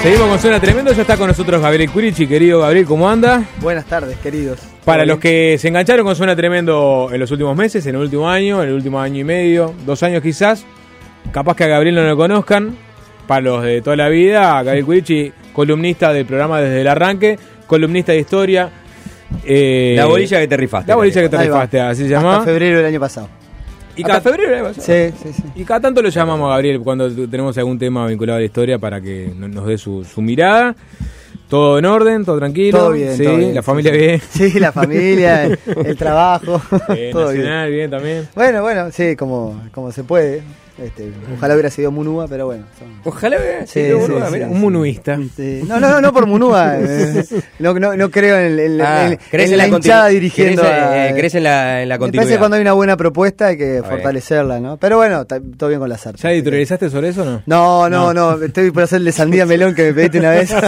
Seguimos con Suena Tremendo, ya está con nosotros Gabriel Curici. Querido Gabriel, ¿cómo anda? Buenas tardes, queridos. Para los que se engancharon con Suena Tremendo en los últimos meses, en el último año y medio, 2 años quizás, capaz que a Gabriel no lo conozcan, para los de toda la vida, Gabriel Curici, columnista del programa desde el arranque, columnista de historia. La bolilla que te rifaste. La bolilla que te rifaste, así se llama. Hasta febrero del año pasado. Y cada febrero, sí. Y cada tanto lo llamamos a Gabriel cuando tenemos algún tema vinculado a la historia para que nos dé su mirada. Todo en orden, todo tranquilo. Todo bien, sí, todo bien. La familia bien. Sí, la familia, el trabajo. Todo Nacional, bien también. Bueno, sí, como se puede. Ojalá hubiera sido Munúa, pero bueno. Ojalá hubiera sido Munúa, mira, un munuista. Sí. No por Munúa. No creo en la hinchada dirigiendo. ¿Crees en la Me continuidad? parece que cuando hay una buena propuesta hay que fortalecerla, ¿no? Pero bueno, todo bien con las artes. ¿Ya editorializaste sobre eso o no? No. Estoy por hacer el de sandía melón que me pediste una vez.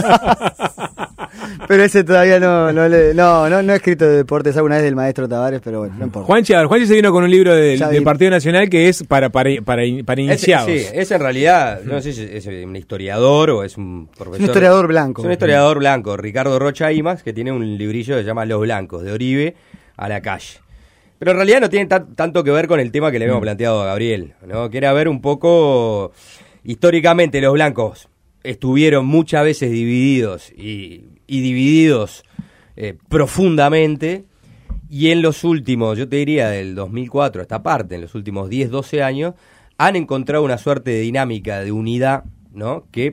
Pero ese todavía no he escrito de deportes, alguna vez del maestro Tavares, pero bueno, no importa. Juanchi se vino con un libro del Partido Nacional que es para iniciados. Es en realidad, no sé si es un historiador o es un profesor. Es un historiador blanco. Es un historiador blanco, Ricardo Rocha Imas, que tiene un librillo que se llama Los Blancos, de Oribe a la calle. Pero en realidad no tiene tanto que ver con el tema que le habíamos planteado a Gabriel, ¿no? Que era ver un poco, históricamente los blancos estuvieron muchas veces divididos y divididos profundamente, y en los últimos, yo te diría del 2004 a esta parte, en los últimos 10, 12 años, han encontrado una suerte de dinámica de unidad, ¿no? Que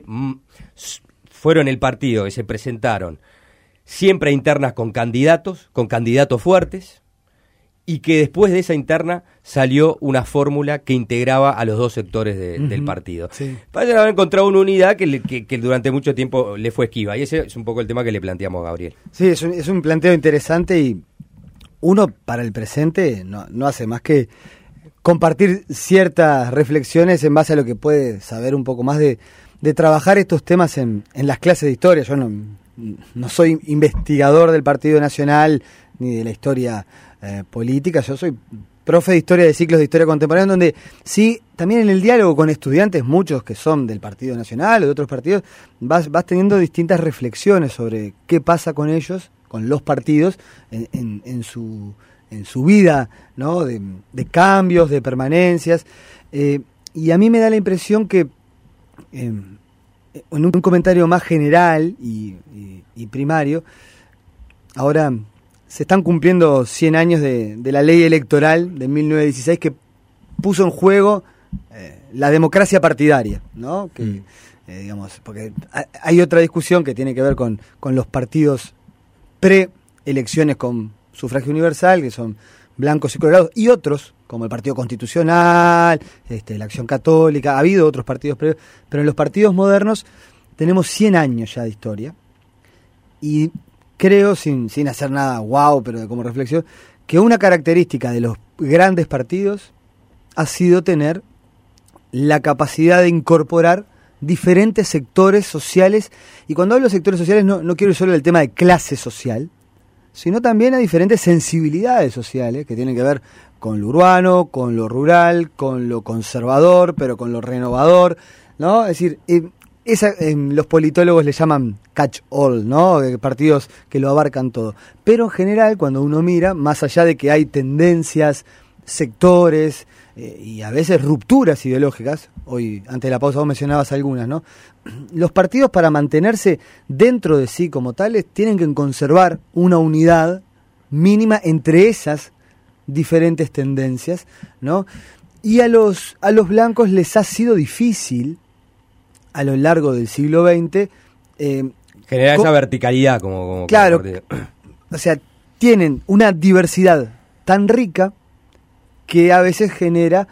fueron el partido que se presentaron siempre a internas con candidatos fuertes, y que después de esa interna salió una fórmula que integraba a los dos sectores del partido. Sí. Parece haber encontrado una unidad que durante mucho tiempo le fue esquiva, y ese es un poco el tema que le planteamos a Gabriel. Sí, es un planteo interesante, y uno para el presente no hace más que compartir ciertas reflexiones en base a lo que puede saber un poco más de trabajar estos temas en las clases de historia. Yo no soy investigador del Partido Nacional ni de la historia política, yo soy profe de historia, de ciclos de historia contemporánea, donde sí, también en el diálogo con estudiantes, muchos que son del Partido Nacional o de otros partidos, vas teniendo distintas reflexiones sobre qué pasa con ellos, con los partidos, en su vida, ¿no? De cambios, de permanencias, y a mí me da la impresión que en un comentario más general y primario, ahora se están cumpliendo 100 años de la ley electoral de 1916 que puso en juego la democracia partidaria, ¿no? Que, digamos, porque hay otra discusión que tiene que ver con los partidos pre-elecciones con sufragio universal, que son blancos y colorados, y otros, como el Partido Constitucional, la Acción Católica. Ha habido otros partidos previos, pero en los partidos modernos tenemos 100 años ya de historia, y creo, sin hacer nada guau, pero como reflexión, que una característica de los grandes partidos ha sido tener la capacidad de incorporar diferentes sectores sociales, y cuando hablo de sectores sociales no quiero ir solo del tema de clase social, sino también a diferentes sensibilidades sociales que tienen que ver con lo urbano, con lo rural, con lo conservador, pero con lo renovador, ¿no? Es decir, los politólogos le llaman catch all, ¿no? Partidos que lo abarcan todo. Pero en general, cuando uno mira, más allá de que hay tendencias, sectores y a veces rupturas ideológicas, hoy antes de la pausa vos mencionabas algunas, ¿no? Los partidos, para mantenerse dentro de sí como tales, tienen que conservar una unidad mínima entre esas diferentes tendencias, ¿no? Y a los blancos les ha sido difícil a lo largo del siglo XX generar esa verticalidad como claro, o sea, tienen una diversidad tan rica que a veces genera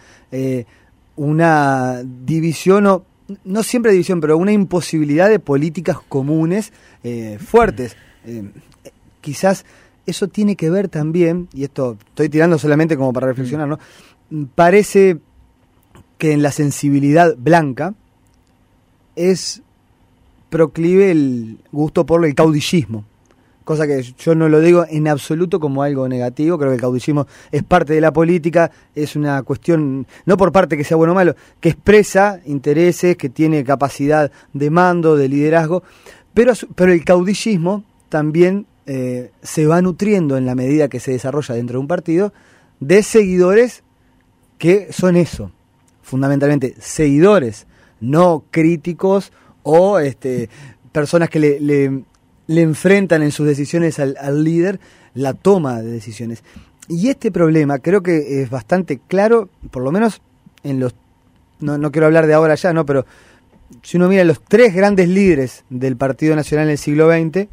una división, o no siempre división, pero una imposibilidad de políticas comunes fuertes. Quizás eso tiene que ver también, y esto estoy tirando solamente como para reflexionar, ¿no? Parece que en la sensibilidad blanca es proclive el gusto por el caudillismo, cosa que yo no lo digo en absoluto como algo negativo. Creo que el caudillismo es parte de la política, es una cuestión, no por parte que sea bueno o malo, que expresa intereses, que tiene capacidad de mando, de liderazgo, pero el caudillismo también se va nutriendo en la medida que se desarrolla dentro de un partido de seguidores que son eso, fundamentalmente seguidores, no críticos o personas que le enfrentan en sus decisiones al líder la toma de decisiones. Y este problema creo que es bastante claro, por lo menos en los... No quiero hablar de ahora ya, ¿no? Pero si uno mira los 3 grandes líderes del Partido Nacional en el siglo XX,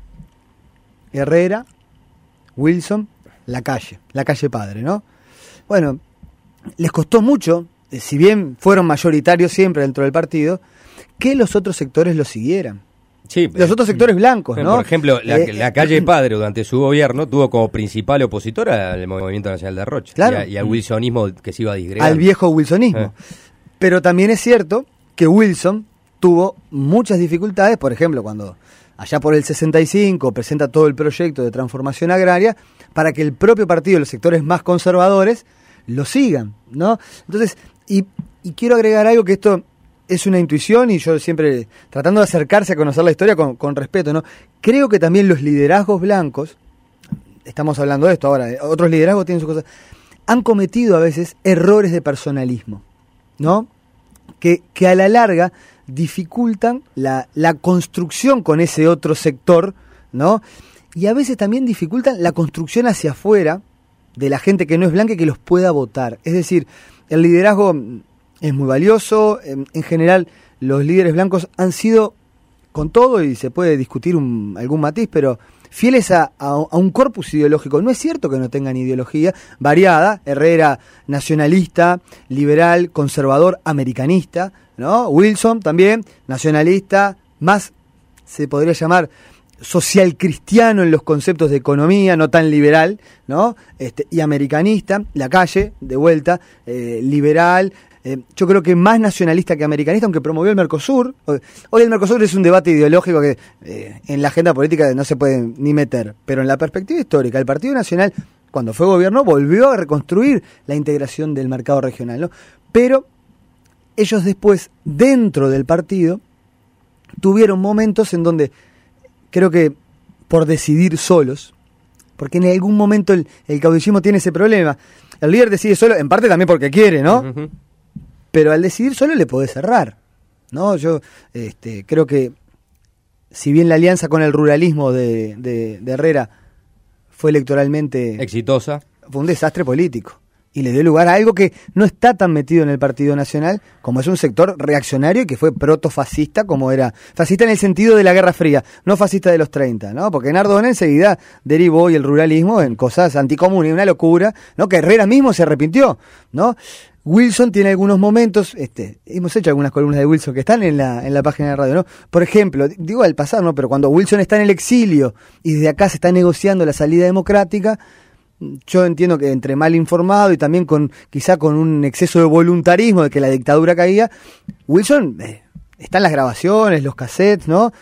Herrera, Wilson, Lacalle padre, ¿no? Bueno, les costó mucho, si bien fueron mayoritarios siempre dentro del partido, que los otros sectores lo siguieran. Sí, los otros sectores blancos, ¿no? Por ejemplo, Lacalle Padre durante su gobierno tuvo como principal opositor al Movimiento Nacional de Rocha, claro, y al wilsonismo que se iba disgregando. Al viejo wilsonismo. Pero también es cierto que Wilson tuvo muchas dificultades, por ejemplo, cuando allá por el 65 presenta todo el proyecto de transformación agraria para que el propio partido, los sectores más conservadores, lo sigan, ¿no? Entonces, y quiero agregar algo, que esto es una intuición y yo siempre tratando de acercarse a conocer la historia con respeto, ¿no? Creo que también los liderazgos blancos, estamos hablando de esto ahora, otros liderazgos tienen sus cosas, han cometido a veces errores de personalismo, ¿no? Que a la larga dificultan la construcción con ese otro sector, ¿no? Y a veces también dificultan la construcción hacia afuera de la gente que no es blanca y que los pueda votar. Es decir, el liderazgo es muy valioso, en general los líderes blancos han sido, con todo, y se puede discutir algún matiz, pero fieles a un corpus ideológico. No es cierto que no tengan ideología variada, Herrera nacionalista, liberal, conservador, americanista, ¿no? Wilson también, nacionalista, más se podría llamar social cristiano en los conceptos de economía, no tan liberal, ¿no? Y americanista. Lacalle, de vuelta, liberal, yo creo que más nacionalista que americanista, aunque promovió el Mercosur. Hoy el Mercosur es un debate ideológico que en la agenda política no se puede ni meter, pero en la perspectiva histórica, el Partido Nacional, cuando fue gobierno, volvió a reconstruir la integración del mercado regional, ¿no? Pero ellos después, dentro del partido, tuvieron momentos en donde creo que por decidir solos, porque en algún momento el caudillismo tiene ese problema, el líder decide solo, en parte también porque quiere, ¿no? Uh-huh. Pero al decidir solo le podés cerrar, ¿no? Yo creo que si bien la alianza con el ruralismo de Herrera fue electoralmente exitosa, fue un desastre político y le dio lugar a algo que no está tan metido en el Partido Nacional, como es un sector reaccionario y que fue protofascista, como era fascista en el sentido de la Guerra Fría, no fascista de los 30, ¿no? Porque Nardone enseguida derivó y el ruralismo en cosas anticomunes, una locura, ¿no? Que Herrera mismo se arrepintió, ¿no? Wilson tiene algunos momentos, hemos hecho algunas columnas de Wilson que están en la página de radio, ¿no? Por ejemplo, digo al pasar, ¿no? Pero cuando Wilson está en el exilio y desde acá se está negociando la salida democrática, yo entiendo que entre mal informado y también quizá con un exceso de voluntarismo de que la dictadura caía, Wilson, están las grabaciones, los cassettes, ¿no?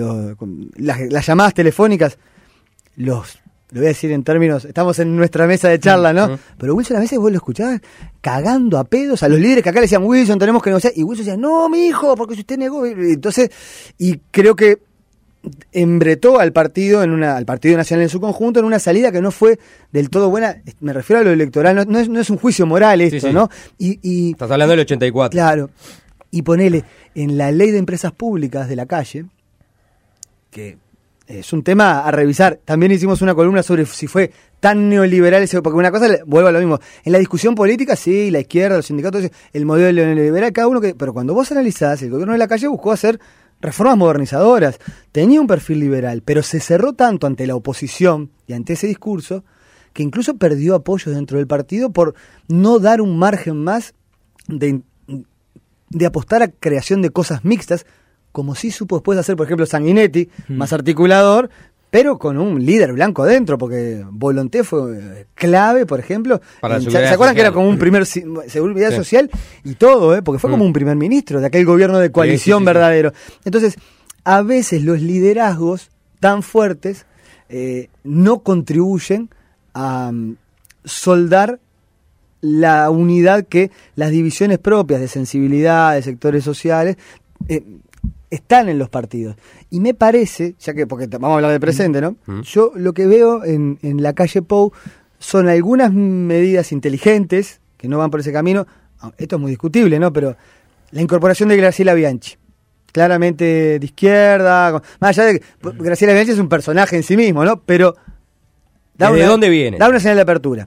Las llamadas telefónicas, lo voy a decir en términos, estamos en nuestra mesa de charla, ¿no? Pero Wilson a veces vos lo escuchabas cagando a pedos a los líderes que acá le decían, Wilson, tenemos que negociar, y Wilson decía, no, mi hijo, porque si usted negó, entonces, y creo que embretó al Partido Nacional en su conjunto en una salida que no fue del todo buena. Me refiero a lo electoral, no es un juicio moral esto, sí. ¿No? Y estás hablando del 84. Claro, y ponele en la ley de empresas públicas de Lacalle, que es un tema a revisar. También hicimos una columna sobre si fue tan neoliberal ese, porque una cosa, vuelvo a lo mismo, en la discusión política, sí, la izquierda, los sindicatos, el modelo neoliberal, cada uno pero cuando vos analizás, el gobierno de Lacalle buscó hacer reformas modernizadoras, tenía un perfil liberal, pero se cerró tanto ante la oposición y ante ese discurso que incluso perdió apoyo dentro del partido por no dar un margen más de apostar a creación de cosas mixtas, como sí supo después hacer, por ejemplo, Sanguinetti, más articulador, pero con un líder blanco adentro, porque Volonté fue clave, por ejemplo. ¿Se acuerdan que era como un primer seguridad social y todo, porque fue como un primer ministro de aquel gobierno de coalición verdadero? Entonces, a veces los liderazgos tan fuertes no contribuyen a soldar la unidad que las divisiones propias de sensibilidad, de sectores sociales, están en los partidos. Y me parece, ya que, porque vamos a hablar del presente, ¿no? Yo lo que veo en la calle Pou son algunas medidas inteligentes que no van por ese camino. Esto es muy discutible, ¿no? Pero la incorporación de Graciela Bianchi, claramente de izquierda, más allá de que Graciela Bianchi es un personaje en sí mismo, ¿no? Pero ¿de dónde viene? Da una señal de apertura.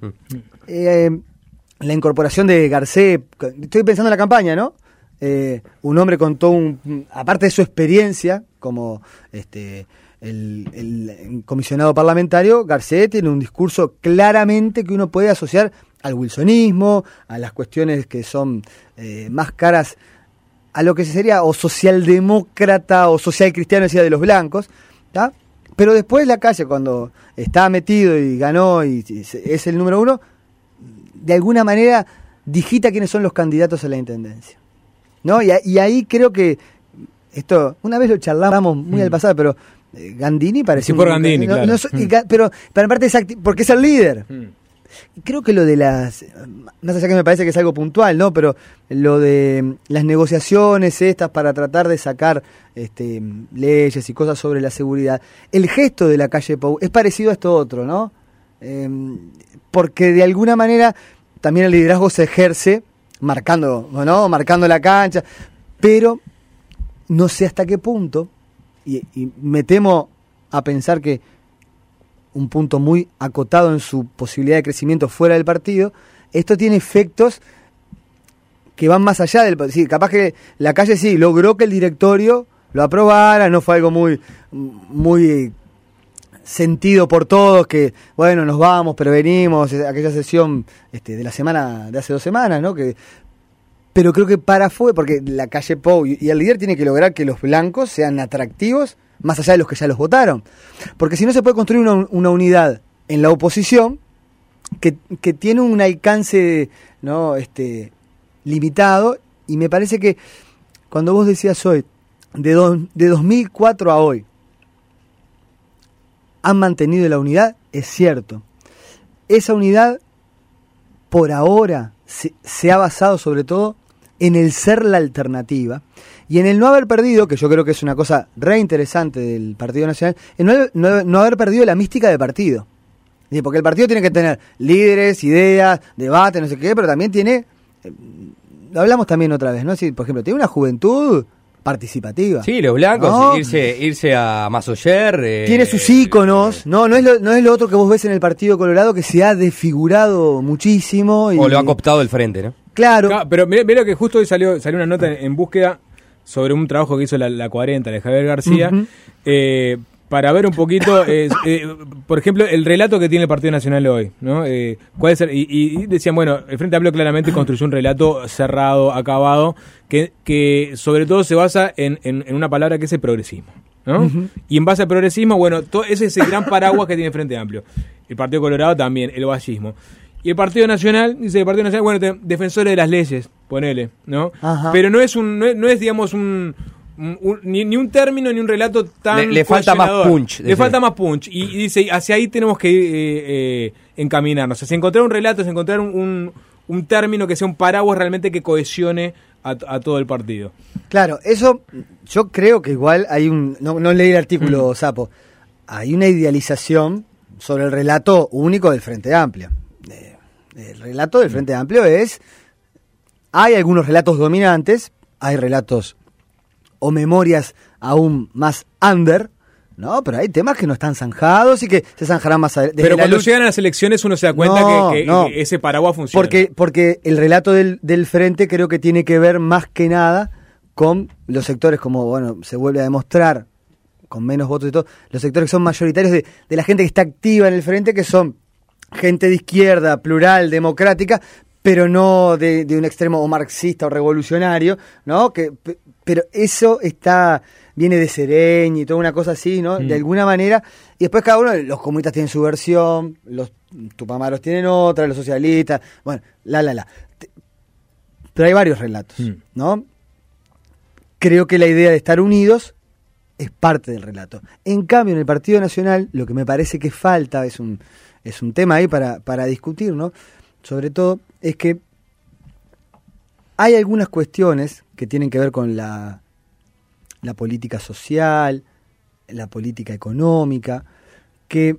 La incorporación de Garcés, estoy pensando en la campaña, ¿no? Un hombre con todo aparte de su experiencia como el comisionado parlamentario, Garcés tiene un discurso claramente que uno puede asociar al wilsonismo, a las cuestiones que son más caras a lo que sería o socialdemócrata o social cristiano, decía, de los blancos, ¿tá? Pero después la calle, cuando está metido y ganó y es el número 1, de alguna manera digita quiénes son los candidatos a la intendencia, ¿no? Y ahí creo que esto, una vez lo charlamos muy al pasado, pero Gandini parece... Sí, por Gandini, claro. Pero para parte porque es el líder. Creo que lo de las... Más allá que me parece que es algo puntual, ¿no? Pero lo de las negociaciones estas para tratar de sacar leyes y cosas sobre la seguridad. El gesto de la calle Pou es parecido a esto otro, ¿no? Porque de alguna manera también el liderazgo se ejerce marcando la cancha, pero no sé hasta qué punto, y me temo a pensar que un punto muy acotado en su posibilidad de crecimiento fuera del partido, esto tiene efectos que van más allá del... Sí, capaz que la calle sí logró que el directorio lo aprobara, no fue algo muy sentido por todos, que bueno, nos vamos, pero venimos, aquella sesión de la semana, de hace 2 semanas, ¿no? Pero creo que porque la calle Pou y el líder tiene que lograr que los blancos sean atractivos más allá de los que ya los votaron. Porque si no se puede construir una unidad en la oposición que tiene un alcance, ¿no? Limitado, y me parece que cuando vos decías hoy, de 2004 a hoy, han mantenido la unidad, es cierto. Esa unidad, por ahora, se ha basado sobre todo en el ser la alternativa y en el no haber perdido, que yo creo que es una cosa re interesante del Partido Nacional, en no haber perdido la mística de partido. Porque el partido tiene que tener líderes, ideas, debate, no sé qué, pero también tiene, lo hablamos también otra vez, ¿no? Si, por ejemplo, tiene una juventud participativa. Sí, los blancos, ¿no? irse a Massoyer. Tiene sus íconos, no es lo otro que vos ves en el Partido Colorado, que se ha desfigurado muchísimo. O lo ha cooptado el frente, ¿no? Claro. Pero mira que justo hoy salió una nota en búsqueda sobre un trabajo que hizo la 40 de Javier García, para ver un poquito, por ejemplo, el relato que tiene el Partido Nacional hoy, ¿no? ¿Cuál es y decían, bueno, el Frente Amplio claramente construyó un relato cerrado, acabado, que sobre todo se basa en una palabra que es el progresismo, ¿no? Y en base al progresismo, bueno, ese es el gran paraguas que tiene el Frente Amplio. El Partido Colorado también, el vallismo. Y el Partido Nacional, dice el Partido Nacional, bueno, defensores de las leyes, ponele, ¿no? Ajá. Pero no es digamos, ni un término ni un relato tan... Le falta más punch. Le falta más punch. Y dice, hacia ahí tenemos que encaminarnos. O sea, encontrar un relato, encontrar un término que sea un paraguas realmente que cohesione a todo el partido. Claro, eso yo creo que igual hay no leí el artículo, Sapo, hay una idealización sobre el relato único del Frente Amplio. El relato del Frente Amplio hay algunos relatos dominantes, hay relatos o memorias aún más under, ¿no? Pero hay temas que no están zanjados y que se zanjarán más adelante. Pero cuando llegan a las elecciones uno se da cuenta que ese paraguas funciona. Porque el relato del Frente creo que tiene que ver más que nada con los sectores, como bueno, se vuelve a demostrar, con menos votos y todo, los sectores que son mayoritarios de la gente que está activa en el Frente, que son gente de izquierda, plural, democrática, pero no de un extremo o marxista o revolucionario, ¿no? Pero eso viene de Sereñi y toda una cosa así, ¿no? De alguna manera. Y después cada uno, los comunistas tienen su versión, los tupamaros tienen otra, los socialistas, bueno, Pero hay varios relatos, ¿no? Creo que la idea de estar unidos es parte del relato. En cambio, en el Partido Nacional, lo que me parece que falta, es un tema ahí para discutir, ¿no? Sobre todo, es que hay algunas cuestiones que tienen que ver con la política social, la política económica, que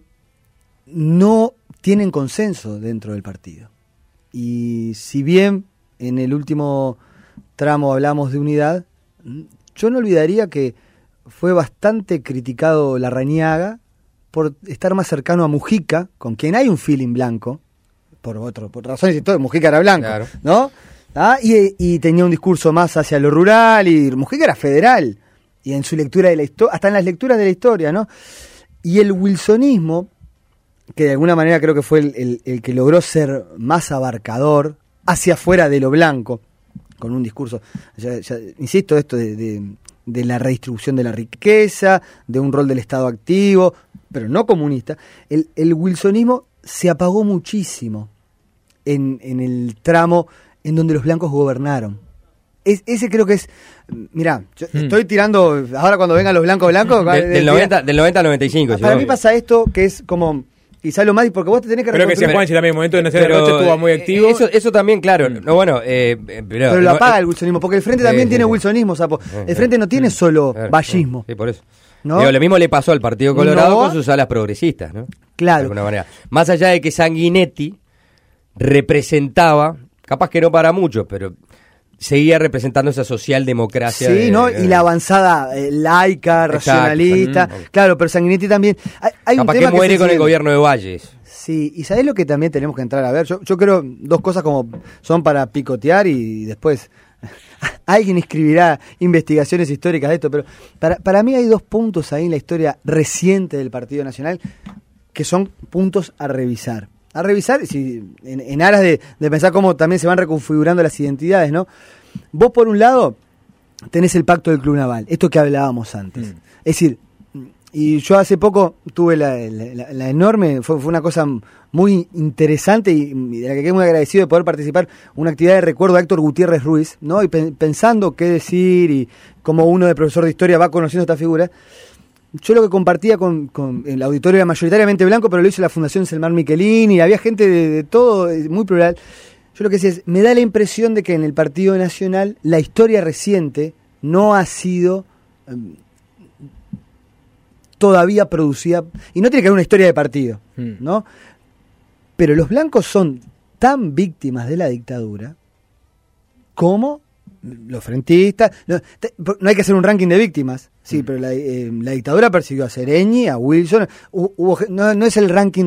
no tienen consenso dentro del partido. Y si bien en el último tramo hablamos de unidad, yo no olvidaría que fue bastante criticado Larrañaga por estar más cercano a Mujica, con quien hay un feeling blanco, por razones y todo, Mujica era blanco, claro, ¿no? Y tenía un discurso más hacia lo rural, y Mujica era federal, y en su lectura de la historia, hasta en las lecturas de la historia, ¿no? Y el wilsonismo, que de alguna manera creo que fue el que logró ser más abarcador, hacia afuera de lo blanco, con un discurso, insisto, esto de la redistribución de la riqueza, de un rol del Estado activo, pero no comunista, el wilsonismo se apagó muchísimo en el tramo en donde los blancos gobernaron. Ese creo que es... Mirá, yo estoy tirando... Ahora cuando vengan los blancos... Del 90 al 95. Para mí pasa esto, que es como... Quizá lo más... Porque vos te tenés que... Creo que Juanchi también, en el momento de Nacional de Rocha estuvo muy activo. Eso también, claro. No, bueno, pero lo apaga el wilsonismo, porque el Frente también tiene wilsonismo, Sapo. El Frente no tiene solo vallismo. Sí, por eso. ¿No? Digo, lo mismo le pasó al Partido Colorado con sus alas progresistas, ¿no? Claro. De alguna manera. Más allá de que Sanguinetti representaba, capaz que no para muchos, pero seguía representando esa socialdemocracia. Sí, ¿no? Y la avanzada laica, racionalista. Claro, pero Sanguinetti también... Hay capaz un tema que muere con el gobierno de Valles. Sí, y ¿sabés lo que también tenemos que entrar a ver? Yo creo dos cosas como son para picotear y después... Alguien escribirá investigaciones históricas de esto, pero para mí hay dos puntos ahí en la historia reciente del Partido Nacional que son puntos a revisar. En aras de pensar cómo también se van reconfigurando las identidades, ¿no? Vos, por un lado, tenés el pacto del Club Naval, esto que hablábamos antes. Es decir, y yo hace poco tuve la enorme, fue una cosa muy interesante y de la que quedé muy agradecido de poder participar, una actividad de recuerdo a Héctor Gutiérrez Ruiz, ¿no? Y pensando qué decir y cómo uno de profesor de historia va conociendo esta figura. Yo lo que compartía con el auditorio era mayoritariamente blanco, pero lo hizo la Fundación Selmar Michelini, y había gente de todo, muy plural. Yo lo que decía es, me da la impresión de que en el Partido Nacional la historia reciente no ha sido todavía producida, y no tiene que haber una historia de partido, ¿no? Pero los blancos son tan víctimas de la dictadura como los frentistas. No hay que hacer un ranking de víctimas, sí, pero la dictadura persiguió a Sereñi, a Wilson, no es el ranking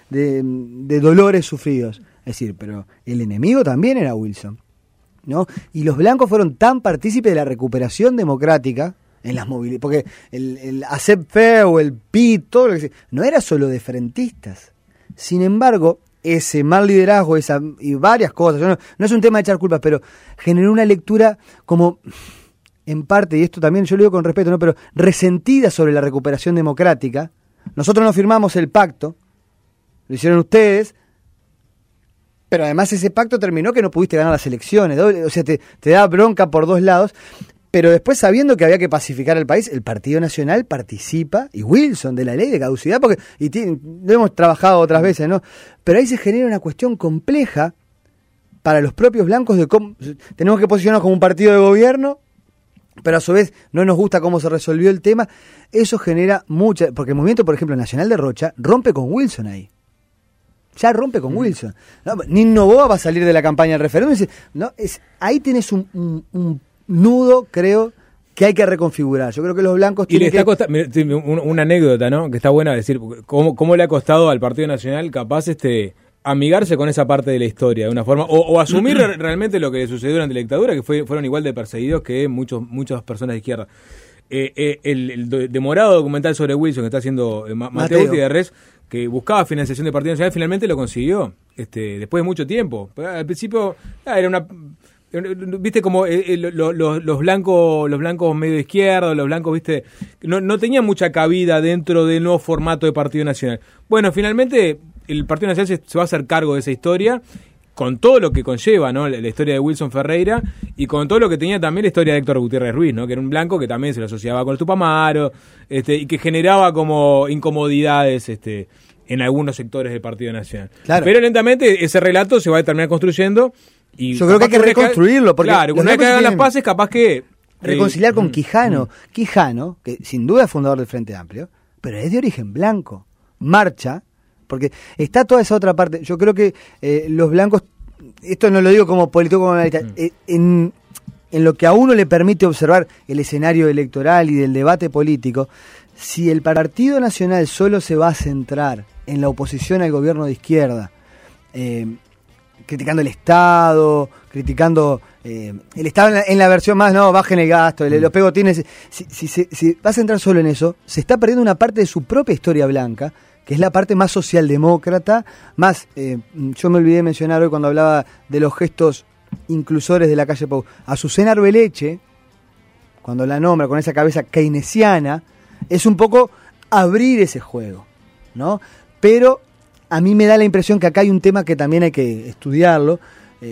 de dolores sufridos, es decir, pero el enemigo también era Wilson, ¿no? Y los blancos fueron tan partícipes de la recuperación democrática en las movilidades, porque el ACEP o el PIT, todo lo que sea, no era solo de frentistas. Sin embargo, ese mal liderazgo y varias cosas, no es un tema de echar culpas, pero generó una lectura como, en parte, y esto también yo lo digo con respeto, ¿no? Pero resentida sobre la recuperación democrática. Nosotros no firmamos el pacto, lo hicieron ustedes, pero además ese pacto terminó que no pudiste ganar las elecciones, o sea, te da bronca por dos lados. Pero después, sabiendo que había que pacificar al país, el Partido Nacional participa, y Wilson, de la ley de caducidad, porque lo hemos trabajado otras veces, ¿no? Pero ahí se genera una cuestión compleja para los propios blancos de cómo tenemos que posicionarnos como un partido de gobierno, pero a su vez no nos gusta cómo se resolvió el tema. Eso genera mucha... Porque el movimiento, por ejemplo, Nacional de Rocha, rompe con Wilson ahí. Ya rompe con Wilson. ¿No? Nino Boa va a salir de la campaña del referéndum y dice, ¿no? ahí tenés un nudo, creo, que hay que reconfigurar. Yo creo que los blancos tienen una anécdota, ¿no? Que está buena decir, cómo le ha costado al Partido Nacional capaz amigarse con esa parte de la historia, de una forma, o asumir realmente lo que sucedió durante la dictadura, que fueron igual de perseguidos que muchas personas de izquierda. El demorado documental sobre Wilson que está haciendo Mateo Gutiérrez, que buscaba financiación del Partido Nacional, finalmente lo consiguió, después de mucho tiempo. Al principio era una... Viste como los blancos medio izquierdos, los blancos, viste, no tenían mucha cabida dentro del nuevo formato de Partido Nacional. Bueno, finalmente el Partido Nacional se va a hacer cargo de esa historia con todo lo que conlleva, ¿no? La historia de Wilson Ferreira y con todo lo que tenía también la historia de Héctor Gutiérrez Ruiz, ¿no? Que era un blanco que también se lo asociaba con el Tupamaro, y que generaba como incomodidades en algunos sectores del Partido Nacional. Claro. Pero lentamente ese relato se va a terminar construyendo y yo creo que hay que reconstruirlo, porque claro, una vez que hagan las paces, capaz que reconciliar con Quijano. Quijano, que sin duda es fundador del Frente Amplio, pero es de origen blanco. Marcha, porque está toda esa otra parte. Yo creo que los blancos, esto no lo digo como político, como analista, en lo que a uno le permite observar el escenario electoral y del debate político, si el Partido Nacional solo se va a centrar en la oposición al gobierno de izquierda, criticando el Estado, criticando el Estado en la versión más, no, bajen el gasto, los pegotines, si va a centrar solo en eso, se está perdiendo una parte de su propia historia blanca, que es la parte más socialdemócrata, más, yo me olvidé de mencionar hoy cuando hablaba de los gestos inclusores de la calle Pou, Azucena Arbeleche, cuando la nombra con esa cabeza keynesiana, es un poco abrir ese juego, ¿no? Pero a mí me da la impresión que acá hay un tema que también hay que estudiarlo.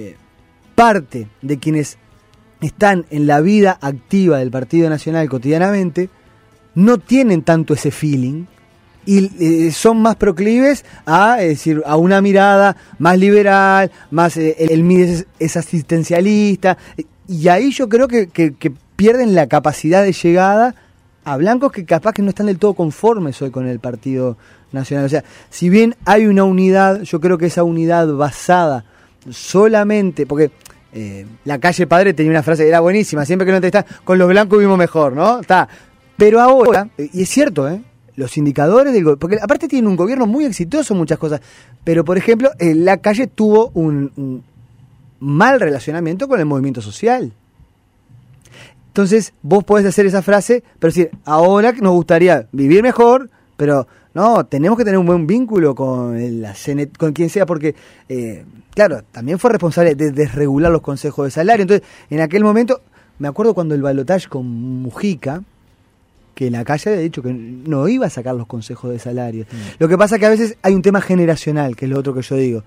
Parte de quienes están en la vida activa del Partido Nacional cotidianamente no tienen tanto ese feeling y son más proclives a, es decir, a una mirada más liberal, más el MIDES es asistencialista, y ahí yo creo que pierden la capacidad de llegada a blancos que capaz que no están del todo conformes hoy con el Partido Nacional. O sea, si bien hay una unidad, yo creo que esa unidad basada solamente, porque la calle Padre tenía una frase, era buenísima, siempre que lo entrevistaban, con los blancos vivimos mejor, ¿no? Está. Pero ahora, y es cierto, los indicadores del gobierno, porque aparte tienen un gobierno muy exitoso en muchas cosas, pero por ejemplo, la calle tuvo un mal relacionamiento con el movimiento social. Entonces, vos podés hacer esa frase, pero decir, ahora nos gustaría vivir mejor, pero no, tenemos que tener un buen vínculo con la CNT, con quien sea, porque, claro, también fue responsable de desregular los consejos de salario. Entonces, en aquel momento, me acuerdo cuando el balotaje con Mujica, que la calle había dicho que no iba a sacar los consejos de salario. Lo que pasa es que a veces hay un tema generacional, que es lo otro que yo digo.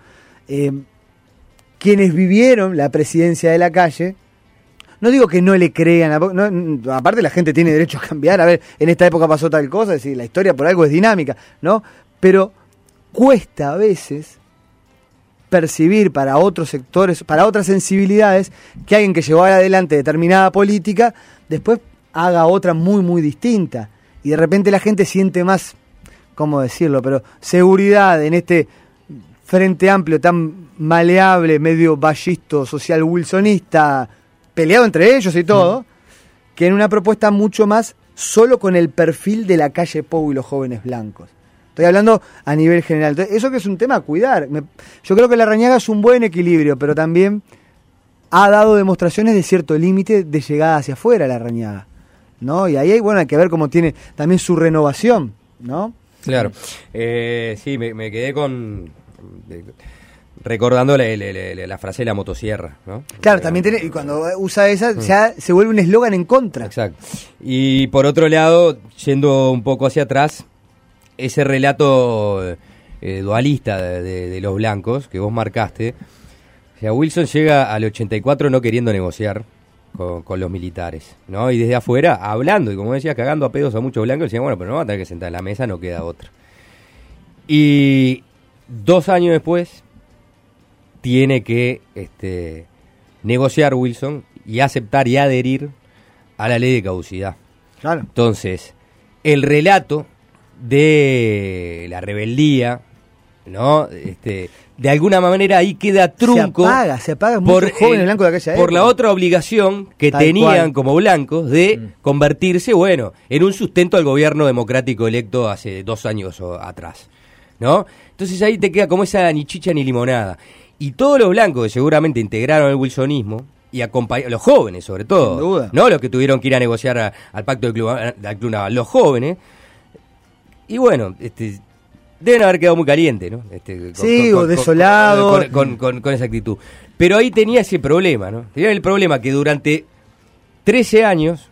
Quienes vivieron la presidencia de la calle, no digo que no le crean, aparte la gente tiene derecho a cambiar, a ver, en esta época pasó tal cosa, es decir, la historia por algo es dinámica, ¿no? Pero cuesta a veces percibir para otros sectores, para otras sensibilidades, que alguien que llevó adelante determinada política, después haga otra muy, muy distinta. Y de repente la gente siente más, ¿cómo decirlo? Pero seguridad en este Frente Amplio tan maleable, medio ballisto, social wilsonista, peleado entre ellos y todo, que en una propuesta mucho más solo con el perfil de la calle Pou y los jóvenes blancos. Estoy hablando a nivel general. Entonces, eso que es un tema a cuidar. Yo creo que Larrañaga es un buen equilibrio, pero también ha dado demostraciones de cierto límite de llegada hacia afuera Larrañaga, ¿no? Y ahí hay que ver cómo tiene también su renovación, ¿no? Claro. Sí, me quedé recordando la frase de la motosierra, ¿no? Claro, también tiene, y cuando usa esa, ya se vuelve un eslogan en contra. Exacto. Y por otro lado, yendo un poco hacia atrás, ese relato dualista de los blancos que vos marcaste, o sea, Wilson llega al 84 no queriendo negociar con los militares, ¿no? Y desde afuera, hablando, y como decía, cagando a pedos a muchos blancos, decían, bueno, pero no va a tener que sentar en la mesa, no queda otra. Y 2 años después tiene que negociar Wilson y aceptar y adherir a la ley de caducidad. Claro. Entonces, el relato de la rebeldía, ¿no? De alguna manera ahí queda trunco. Se apaga muchos jóvenes blancos de aquella época. Por la otra obligación que Tal tenían cual. como blancos de convertirse, en un sustento al gobierno democrático electo hace 2 años atrás, ¿no? Entonces ahí te queda como esa ni chicha ni limonada. Y todos los blancos que seguramente integraron el wilsonismo, y los jóvenes sobre todo, Sin duda. no los que tuvieron que ir a negociar al pacto de Club Naval, los jóvenes, y deben haber quedado muy calientes, ¿no? O desolados. Con esa actitud. Pero ahí tenía ese problema, ¿no? Tenía el problema que durante 13 años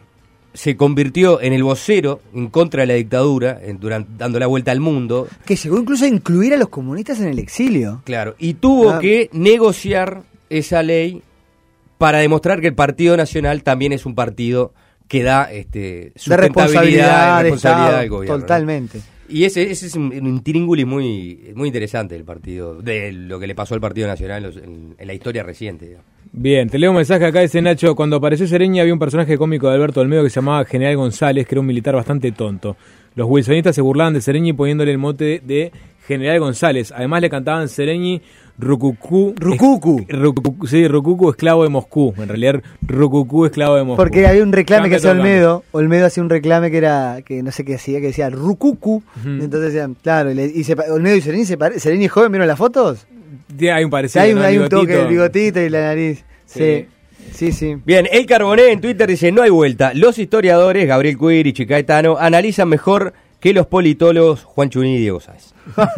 se convirtió en el vocero en contra de la dictadura, dando la vuelta al mundo. Que llegó incluso a incluir a los comunistas en el exilio. Claro, y tuvo que negociar esa ley para demostrar que el Partido Nacional también es un partido que da sustentabilidad, responsabilidad al gobierno. Totalmente. ¿No? Y ese es un intríngulis muy interesante del partido, de lo que le pasó al Partido Nacional en la historia reciente, digamos. Bien, te leo un mensaje acá, dice Nacho: cuando apareció Sereñi había un personaje cómico de Alberto Olmedo que se llamaba General González, que era un militar bastante tonto. Los wilsonistas se burlaban de Sereñi poniéndole el mote de General González. Además le cantaban Sereñi Rucucú. Sí, Rucucú, esclavo de Moscú. En realidad, Rucucú, esclavo de Moscú. Porque había un reclame que hacía Olmedo. Olmedo hacía un reclame que no sé qué hacía, que decía Rucucú. Entonces decían, claro, Olmedo y Sereñi Sereñi es joven, ¿vieron las fotos? Hay un parecido, hay un toque, el bigotito y la nariz. Sí. Bien, El Carboné en Twitter dice: no hay vuelta. Los historiadores, Gabriel Cuirich y Caetano, analizan mejor que los politólogos Juan Chuní y Diego Sáez.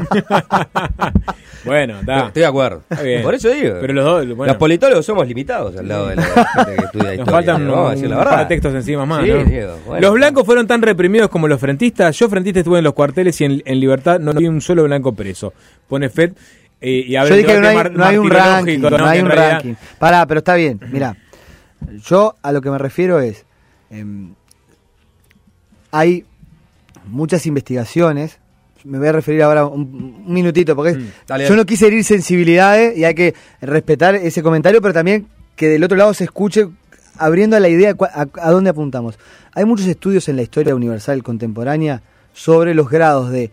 Bueno, está. Estoy de acuerdo. Por eso digo. Pero los dos, bueno, los politólogos somos limitados al lado de la gente que estudia historia. Nos faltan la verdad. textos encima más, sí, ¿no? Diego, bueno. Los blancos fueron tan reprimidos como los frentistas. Yo frentista estuve en los cuarteles y en Libertad no vi un solo blanco preso. Pone Fed y yo dije que no hay un ranking. No hay un ranking. Pará, pero está bien. Mirá, yo a lo que me refiero es... hay muchas investigaciones. Me voy a referir ahora un minutito, porque yo no quise herir sensibilidades y hay que respetar ese comentario, pero también que del otro lado se escuche abriendo la idea a dónde apuntamos. Hay muchos estudios en la historia universal contemporánea sobre los grados de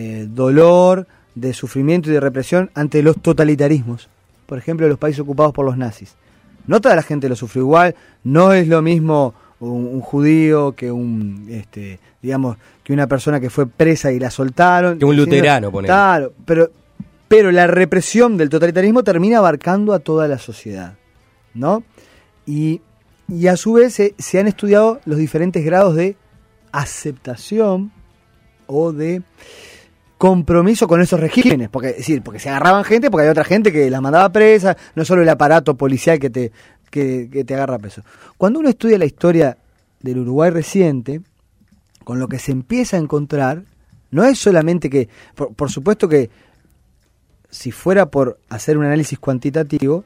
dolor, de sufrimiento y de represión ante los totalitarismos. Por ejemplo, los países ocupados por los nazis. No toda la gente lo sufrió igual, no es lo mismo un judío que digamos, que una persona que fue presa y la soltaron. Que un luterano, ponele. Claro, pero la represión del totalitarismo termina abarcando a toda la sociedad, ¿no? Y a su vez se han estudiado los diferentes grados de aceptación o de compromiso con esos regímenes, porque se agarraban gente, porque hay otra gente que las mandaba presa, no solo el aparato policial que te agarra preso. Cuando uno estudia la historia del Uruguay reciente, con lo que se empieza a encontrar, no es solamente que, por supuesto que si fuera por hacer un análisis cuantitativo,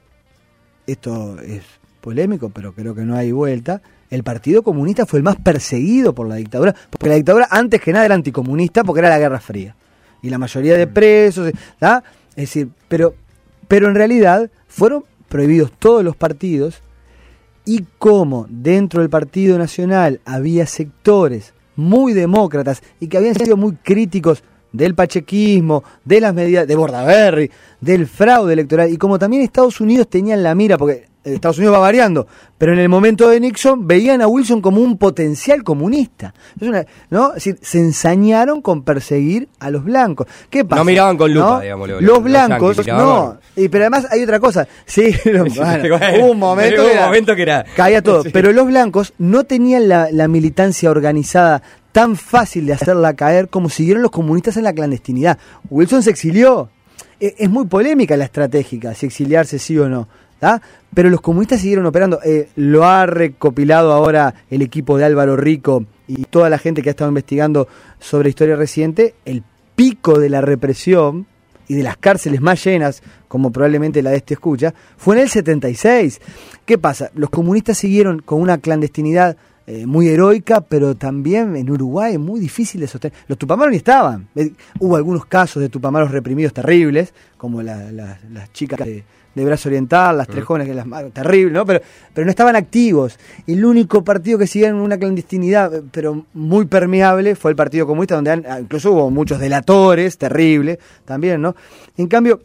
esto es polémico, pero creo que no hay vuelta, el Partido Comunista fue el más perseguido por la dictadura, porque la dictadura antes que nada era anticomunista, porque era la Guerra Fría. Y la mayoría de presos, ¿tá? Es decir, pero en realidad fueron prohibidos todos los partidos, y como dentro del Partido Nacional había sectores muy demócratas y que habían sido muy críticos del pachequismo, de las medidas de Bordaberry, del fraude electoral, y como también Estados Unidos tenían la mira, porque Estados Unidos va variando, pero en el momento de Nixon veían a Wilson como un potencial comunista, ¿no? Es decir, se ensañaron con perseguir a los blancos. ¿Qué pasa? No miraban con lupa, ¿no? Digamos. Los blancos, no. Pero además hay otra cosa. Sí, hubo un momento que era caía todo. Sí. Pero los blancos no tenían la militancia organizada tan fácil de hacerla caer como siguieron los comunistas en la clandestinidad. Wilson se exilió. Es muy polémica la estratégica, si exiliarse sí o no. ¿Ah? Pero los comunistas siguieron operando. Lo ha recopilado ahora el equipo de Álvaro Rico y toda la gente que ha estado investigando sobre historia reciente. El pico de la represión y de las cárceles más llenas, como probablemente la de este escucha, fue en el 76. ¿Qué pasa? Los comunistas siguieron con una clandestinidad muy heroica, pero también en Uruguay es muy difícil de sostener. Los tupamaros ni estaban. Hubo algunos casos de tupamaros reprimidos terribles, como las chicas de Brazo Oriental, las tres jóvenes, terrible, ¿no? Pero no estaban activos. El único partido que seguía en una clandestinidad, pero muy permeable, fue el Partido Comunista, donde incluso hubo muchos delatores, terrible, también, ¿no? En cambio,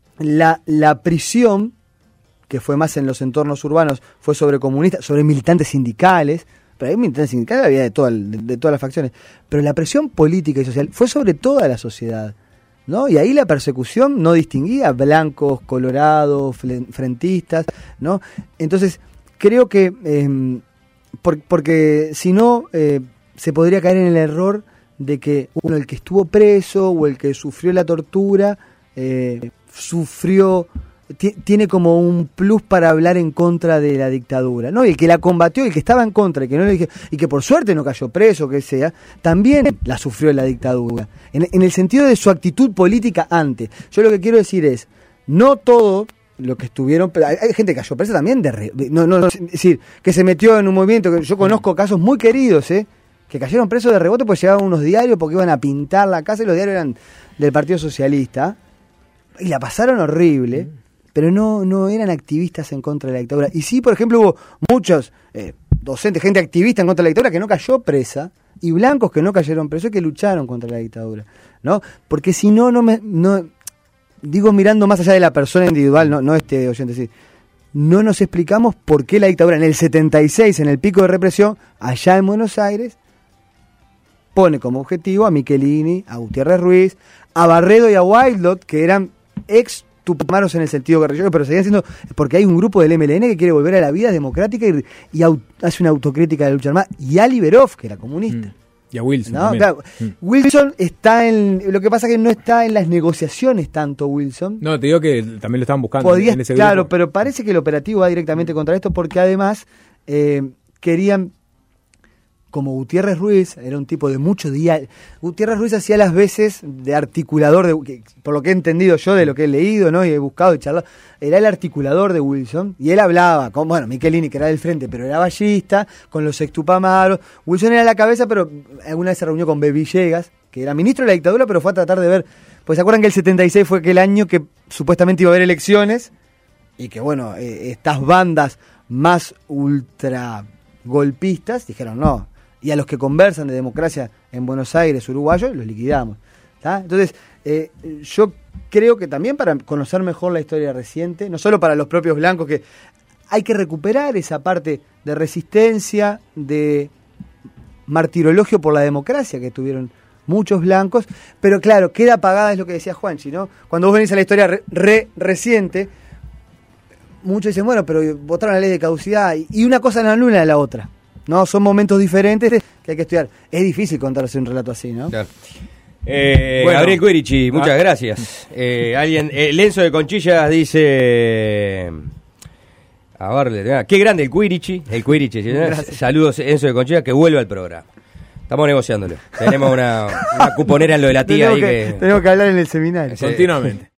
la prisión, que fue más en los entornos urbanos, fue sobre comunistas, sobre militantes sindicales, pero hay militantes sindicales, había de todas las facciones, pero la presión política y social fue sobre toda la sociedad, ¿no? Y ahí la persecución no distinguía blancos, colorados, frentistas, ¿no? Entonces, creo que, porque si no, se podría caer en el error de que el que estuvo preso o el que sufrió la tortura, sufrió tiene como un plus para hablar en contra de la dictadura, ¿no? Y el que la combatió, el que estaba en contra, el que no le dije, y que por suerte no cayó preso, que sea, también la sufrió en la dictadura. En el sentido de su actitud política antes. Yo lo que quiero decir es, no todo lo que estuvieron, pero hay gente que cayó presa también es decir, que se metió en un movimiento, que yo conozco casos muy queridos, que cayeron presos de rebote porque llevaban unos diarios porque iban a pintar la casa y los diarios eran del Partido Socialista y la pasaron horrible, pero no eran activistas en contra de la dictadura. Y sí, por ejemplo, hubo muchos docentes, gente activista en contra de la dictadura que no cayó presa y blancos que no cayeron presos y que lucharon contra la dictadura, ¿no? Porque si no digo mirando más allá de la persona individual, no este oyente, sí. No nos explicamos por qué la dictadura en el 76, en el pico de represión, allá en Buenos Aires, pone como objetivo a Michelini, a Gutiérrez Ruiz, a Barredo y a Wildlot, que eran ex tupamaros en el sentido guerrillero, pero seguían siendo, porque hay un grupo del MLN que quiere volver a la vida democrática y hace una autocrítica de la lucha armada, y a Liberov, que era comunista. Y a Wilson. ¿No? Claro. Wilson está lo que pasa es que no está en las negociaciones tanto Wilson. No, te digo que también lo estaban buscando en ese grupo. Claro, pero parece que el operativo va directamente contra esto porque además querían, como Gutiérrez Ruiz, era un tipo de mucho diálogo. Gutiérrez Ruiz hacía las veces de articulador, por lo que he entendido yo, de lo que he leído, ¿no? Y he buscado y charlado, era el articulador de Wilson, y él hablaba con, Michelini, que era del frente, pero era ballista, con los extupamaros. Wilson era la cabeza, pero alguna vez se reunió con B. Villegas, que era ministro de la dictadura, pero fue a tratar de ver, pues se acuerdan que el 76 fue aquel año que supuestamente iba a haber elecciones, y que estas bandas más ultra golpistas dijeron no, y a los que conversan de democracia en Buenos Aires, uruguayos, los liquidamos. ¿Tá? Entonces, yo creo que también para conocer mejor la historia reciente, no solo para los propios blancos, que hay que recuperar esa parte de resistencia, de martirologio por la democracia que tuvieron muchos blancos, pero claro, queda apagada, es lo que decía Juanchi, ¿no? Cuando vos venís a la historia reciente, muchos dicen, bueno, pero votaron la ley de caducidad, y una cosa no anula a la otra. No, son momentos diferentes que hay que estudiar. Es difícil contarse un relato así, ¿no? Claro. Gabriel Quirici, muchas gracias. Lenzo de Conchillas dice... A ver, qué grande el Quirici. Saludos, Enzo de Conchillas, que vuelva al programa. Estamos negociándolo. Tenemos una cuponera en lo de la tía ahí que... Tenemos que hablar en el seminario. Continuamente.